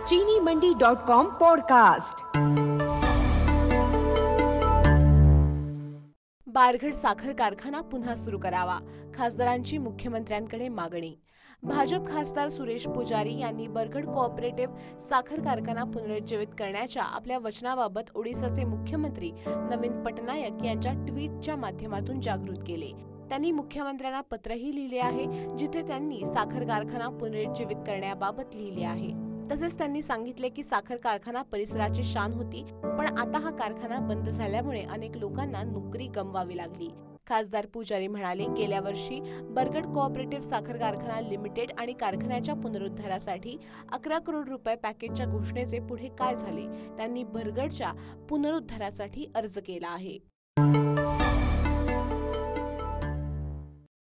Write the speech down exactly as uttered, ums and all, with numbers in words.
चीनी Mandi dot com podcast. Barghad साखर कारखाना पुन्हा सुरू करावा, खासदारांची मुख्यमंत्र्यांकडे मागणी। भाजप खासदार सुरेश पुजारी यांनी बरगड कोऑपरेटिव्ह साखर कारखाना पुनरुज्जीवित करण्याच्या आपल्या वचनाबाबत ओडिसाचे मुख्यमंत्री नवीन पटनायक यांच्या ट्विटच्या माध्यमातून जागृत केले। त्यांनी मुख्यमंत्र्यांना पत्रही लिहिले आहे, जिथे त्यांनी साखर कारखाना पुनरुज्जीवित करण्याबाबत लिहिले आहे। तसेच त्यांनी सांगितले की साखर कारखाना परिसराची शान होती, पण आता हा कारखाना बंद झाल्यामुळे अनेक लोकांना नोकरी गमवावी लागली। खासदार पुजारी म्हणाले, गेल्या वर्षी बरगड कोऑपरेटिव्ह साखर कारखाना लिमिटेड आणि कारखान्याच्या पुनरुद्धारासाठी अकरा करोड रुपये पॅकेजच्या घोषणेचे पुढे काय झाले। त्यांनी बरगडच्या पुनरुद्धारासाठी अर्ज केला आहे।